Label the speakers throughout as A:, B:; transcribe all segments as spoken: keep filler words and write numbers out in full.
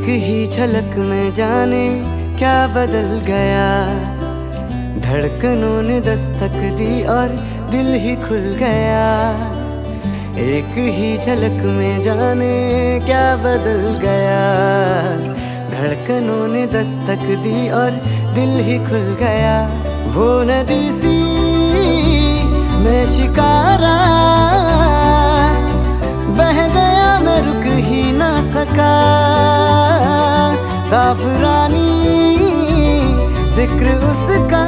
A: ही झलक में जाने क्या बदल गया। धड़कनों ने दस्तक दी और दिल ही खुल गया। एक ही झलक में जाने क्या बदल गया। धड़कनों ने दस्तक दी और दिल ही खुल गया। वो नदी सी मैं शिकारा, बह गया मैं रुक ही ना सका। साफ रानी जिक्र उसका,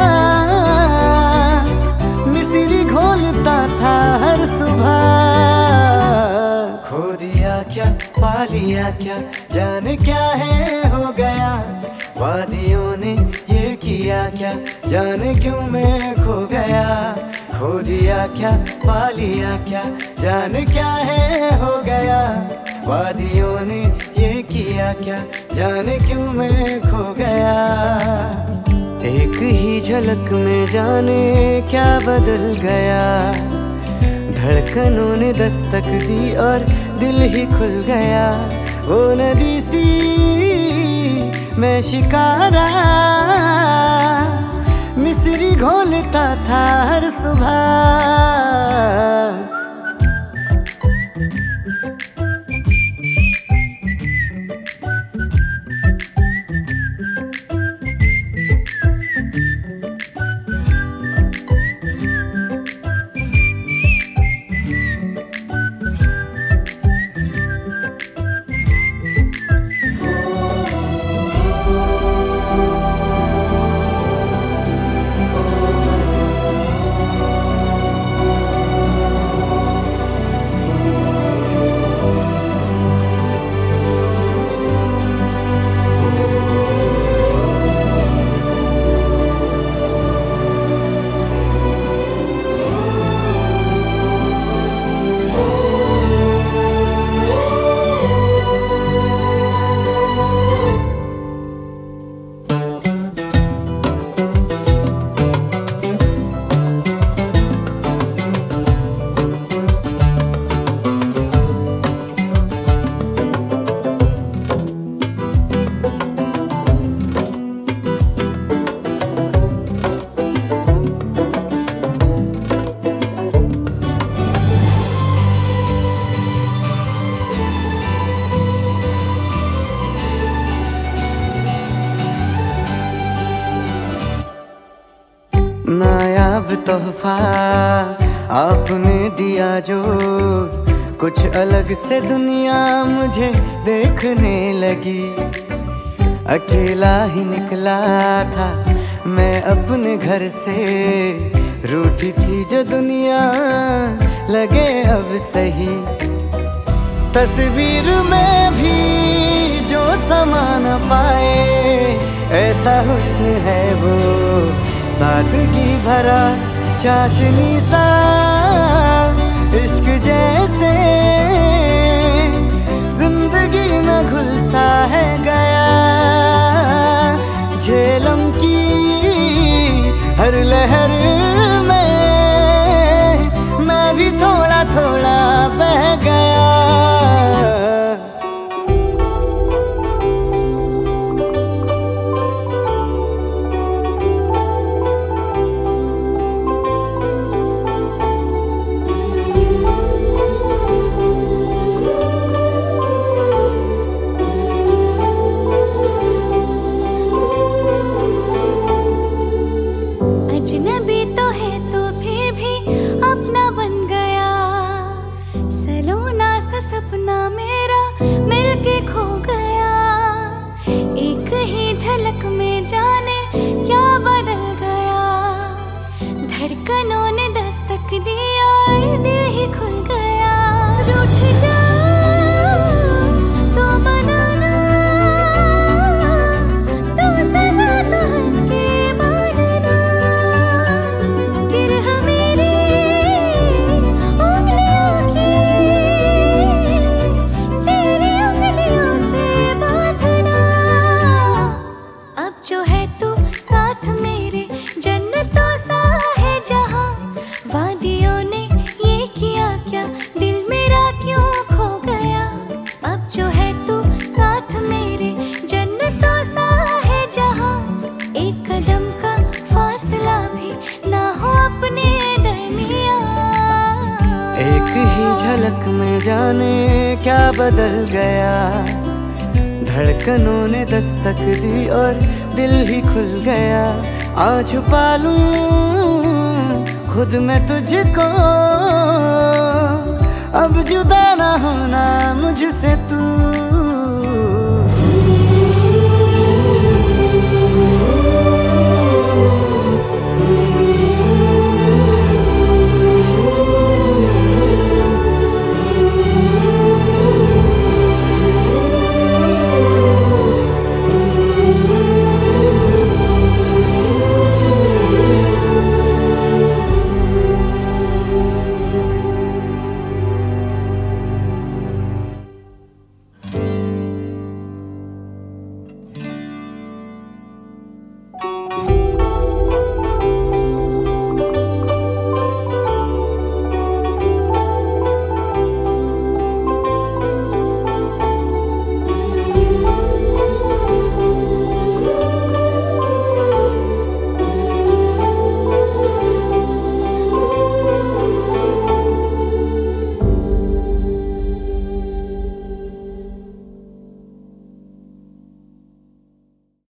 A: मिसरी घोलता था हर सुबह। खो दिया क्या पा लिया क्या, जाने क्या है हो गया। वादियों ने ये किया क्या, जाने क्यों मैं खो गया। खो दिया क्या पा लिया क्या, जाने क्या है हो गया। वादियों ने ये किया क्या, जाने क्यों मैं खो गया। एक ही झलक में जाने क्या बदल गया। धड़कनों ने दस्तक दी और दिल ही खुल गया। वो नदी सी मैं शिकारा, मिसरी घोलता था हर सुबह। नायाब तोहफा आपने दिया जो, कुछ अलग से दुनिया मुझे देखने लगी। अकेला ही निकला था मैं अपने घर से, रूठी थी जो दुनिया लगे अब सही। तस्वीर में भी जो समा न पाए, ऐसा हुस्न है वो सादगी भरा चाशनी सा। इश्क जैसे जिंदगी में घुल सा है गया। झेलम की हर लहर में मैं भी थोड़ा थोड़ा बह गया।
B: अजनबी तो है तो फिर भी अपना बन गया। सलोना सा सपना मेरा मिलके खो गया। एक ही झलक में जाने क्या बदल गया। धड़कनों ने दस्तक दी और दिल ही खुल गया। रूठ जाऊं तो मनाना, तो सजा तो हंस के मानना। गिरह मेरी उंगलियों की तेरी उंगलियों से बांधना। अब जो है तू साथ मेरे, जन्नतों सा है जहां। वादियों ने ये किया क्या, अपने दरमिया।
A: एक ही झलक में जाने क्या बदल गया, धड़कनों ने दस्तक दी और दिल ही खुल गया। आ छुपा लूं खुद में तुझको, अब जुदा ना होना मुझसे तू।